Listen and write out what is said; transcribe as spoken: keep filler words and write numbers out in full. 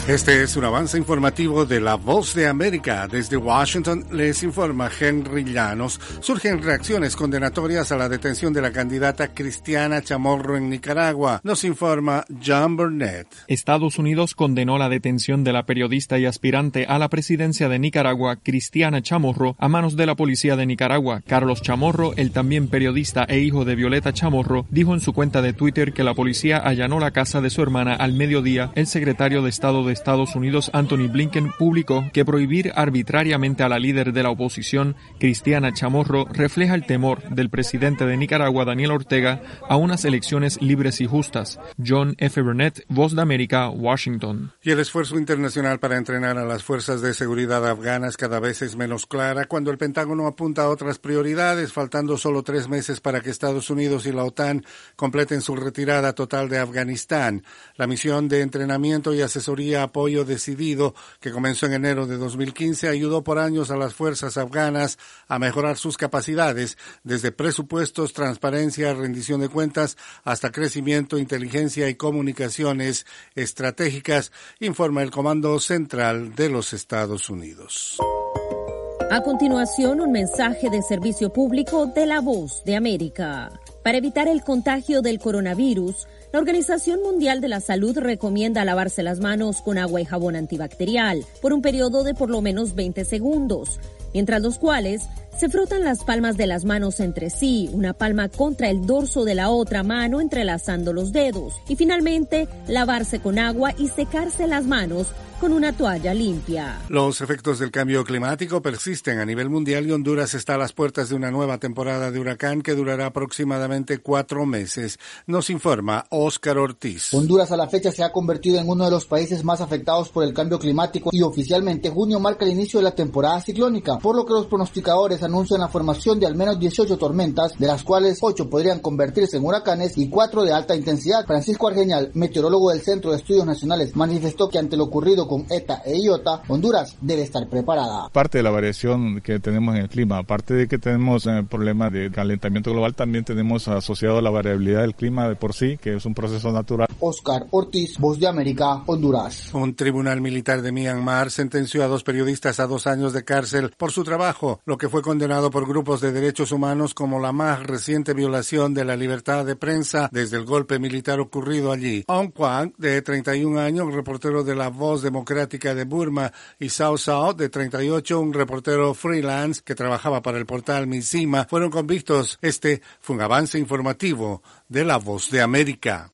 Este es un avance informativo de La Voz de América. Desde Washington les informa Henry Llanos. Surgen reacciones condenatorias a la detención de la candidata Cristiana Chamorro en Nicaragua. Nos informa John Burnett. Estados Unidos condenó la detención de la periodista y aspirante a la presidencia de Nicaragua, Cristiana Chamorro, a manos de la policía de Nicaragua. Carlos Chamorro, el también periodista e hijo de Violeta Chamorro, dijo en su cuenta de Twitter que la policía allanó la casa de su hermana al mediodía. El secretario de Estado de Estados Unidos, Anthony Blinken, publicó que prohibir arbitrariamente a la líder de la oposición, Cristiana Chamorro, refleja el temor del presidente de Nicaragua, Daniel Ortega, a unas elecciones libres y justas. John F. Burnett, Voz de América, Washington. Y el esfuerzo internacional para entrenar a las fuerzas de seguridad afganas cada vez es menos clara cuando el Pentágono apunta a otras prioridades, faltando solo tres meses para que Estados Unidos y la OTAN completen su retirada total de Afganistán. La misión de entrenamiento y asesoría apoyo decidido, que comenzó en enero de dos mil quince, ayudó por años a las fuerzas afganas a mejorar sus capacidades, desde presupuestos, transparencia, rendición de cuentas, hasta crecimiento, inteligencia y comunicaciones estratégicas, informa el Comando Central de los Estados Unidos. A continuación, un mensaje de servicio público de La Voz de América. Para evitar el contagio del coronavirus, la Organización Mundial de la Salud recomienda lavarse las manos con agua y jabón antibacterial por un periodo de por lo menos veinte segundos, mientras los cuales se frotan las palmas de las manos entre sí, una palma contra el dorso de la otra mano entrelazando los dedos, y finalmente lavarse con agua y secarse las manos con una toalla limpia. Los efectos del cambio climático persisten a nivel mundial y Honduras está a las puertas de una nueva temporada de huracán que durará aproximadamente cuatro meses. Nos informa Óscar Ortiz. Honduras a la fecha se ha convertido en uno de los países más afectados por el cambio climático y oficialmente junio marca el inicio de la temporada ciclónica, por lo que los pronosticadores anuncian la formación de al menos dieciocho tormentas, de las cuales ocho podrían convertirse en huracanes y cuatro de alta intensidad. Francisco Argeñal, meteorólogo del Centro de Estudios Nacionales, manifestó que ante lo ocurrido con ETA e IOTA, Honduras debe estar preparada. Parte de la variación que tenemos en el clima, aparte de que tenemos eh, problemas de calentamiento global, también tenemos asociado la variabilidad del clima de por sí, que es un proceso natural. Óscar Ortiz, Voz de América, Honduras. Un tribunal militar de Myanmar sentenció a dos periodistas a dos años de cárcel por su trabajo, lo que fue condenado por grupos de derechos humanos como la más reciente violación de la libertad de prensa desde el golpe militar ocurrido allí. Aung Kwan, de treinta y un años, reportero de La Voz Democrática de Burma, y Sao Sao, de treinta y ocho, un reportero freelance que trabajaba para el portal Mizima, fueron convictos. Este fue un avance informativo de La Voz de América.